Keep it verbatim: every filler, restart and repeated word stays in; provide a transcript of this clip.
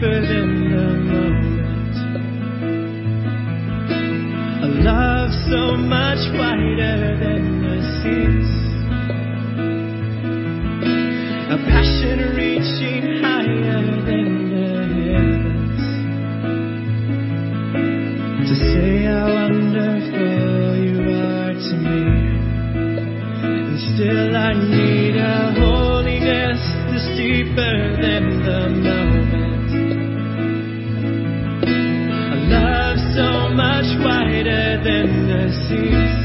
deeper than the moment. A love so much wider than the seas. A passion reaching higher than the heavens. To say how wonderful you are to me. And still I need a holiness that's deeper than the moment. A love so much wider than the seas.